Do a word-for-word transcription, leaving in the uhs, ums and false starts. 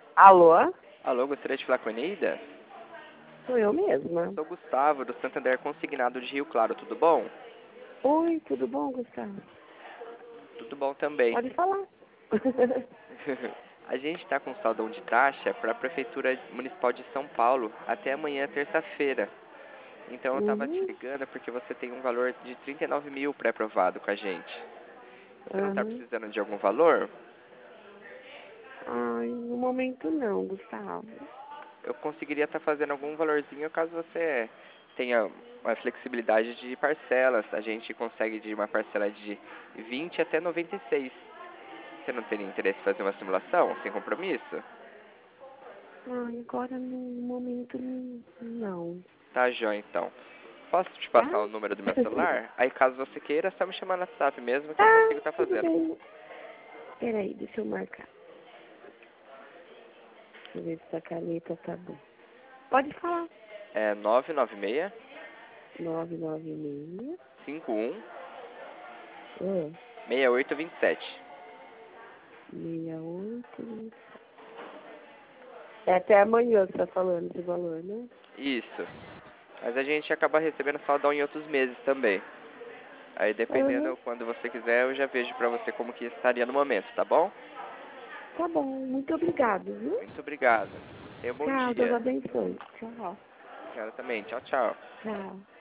Alô? Alô, gostaria de falar com a Eneida? Sou eu mesma. Sou Gustavo, do Santander Consignado de Rio Claro, tudo bom? Oi, tudo bom, Gustavo? Tudo bom também. Pode falar. A gente está com saldão de taxa para a Prefeitura Municipal de São Paulo até amanhã, terça-feira. Então eu estava te Uhum. ligando porque você tem um valor de trinta e nove mil pré-aprovado com a gente. Você não está Uhum. precisando de algum valor? Ai, no momento não, Gustavo. Eu conseguiria estar fazendo algum valorzinho caso você tenha uma flexibilidade de parcelas. A gente consegue de uma parcela de vinte até noventa e seis. Você não teria interesse em fazer uma simulação sem compromisso? Ai, agora no momento não. Tá, joia, então. Posso te Tá? passar o número do meu celular? Aí, caso você queira, é só me chamar no WhatsApp mesmo que eu Ah, consigo estar tudo fazendo. bem. Peraí, deixa eu marcar. Deixa eu ver se essa caneta tá bom. Pode falar. É nove nove seis, nove nove seis. cinco um, Ah, seis oito dois sete. seis oito. É até amanhã que você tá falando de valor, né? Isso. Mas a gente acaba recebendo saldão em outros meses também. Aí, Uhum. dependendo quando você quiser, eu já vejo pra você como que estaria no momento, tá bom? Tá bom, muito obrigado, viu? Muito obrigado. Tenha um bom Tchau, Deus dia. abençoe. Tchau. Senhora também. Tchau, tchau. Tchau.